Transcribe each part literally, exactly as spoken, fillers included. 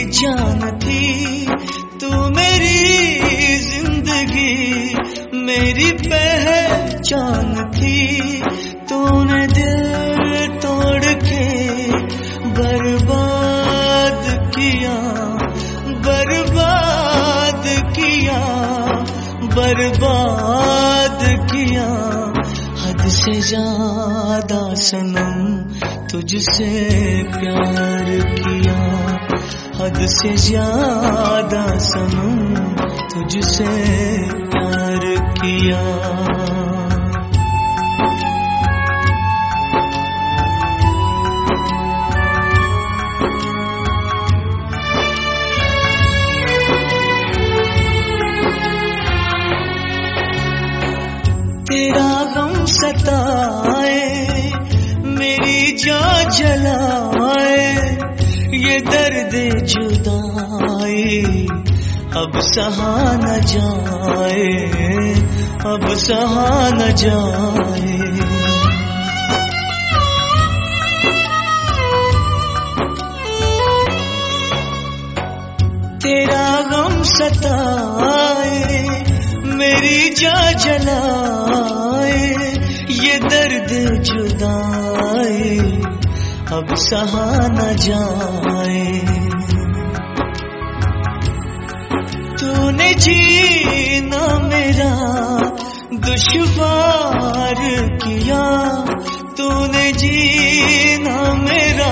जान थी, तू मेरी जिंदगी मेरी पहचान थी। तूने दिल तोड़ के बर्बाद किया, बर्बाद किया, बर्बाद किया। हद से ज्यादा सनम तुझसे प्यार किया, हद से ज्यादा सनम तुझसे प्यार किया। तेरा गम सताए, मेरी जान जलाए, ये दर्द जुदाई अब सहा न जाए, अब सहा न जाए। तेरा गम सताए, मेरी जान जलाए, ये दर्द जुदाई अब सहा न जाए। तूने जीना मेरा दुश्वार किया, तूने जीना मेरा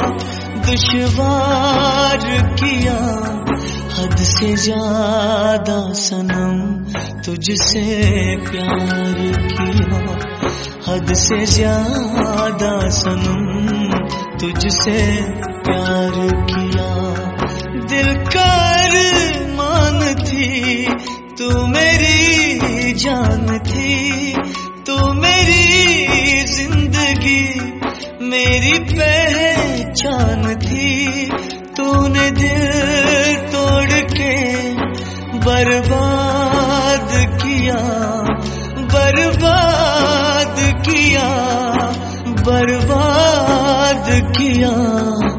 दुश्वार किया। हद से ज्यादा सनम तुझसे प्यार किया, हद से ज्यादा सनम तुझसे प्यार किया। दिल का अरमान थी, तू मेरी जान थी, तू मेरी जिंदगी मेरी पहचान थी। तूने दिल तोड़ के बर्बाद किया, बर्बाद किया, बर्बाद किया।